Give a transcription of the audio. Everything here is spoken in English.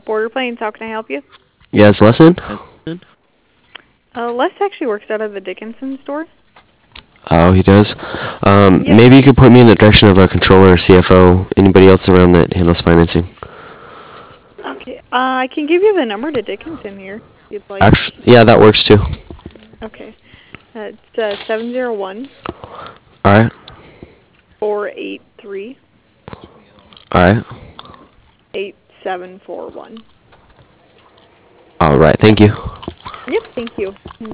Border Planes, how can I help you? Yes, lesson? Les actually works out of the Dickinson store. Oh, he does. Yep. Maybe you could point me in the direction of a controller or CFO. Anybody else around that handles financing? Okay. I can give you the number to Dickinson here, if you'd like. Actually, yeah, that works too. Okay. It's 701 All right. 483 All right. 8741. All right. Thank you. Yep. Thank you.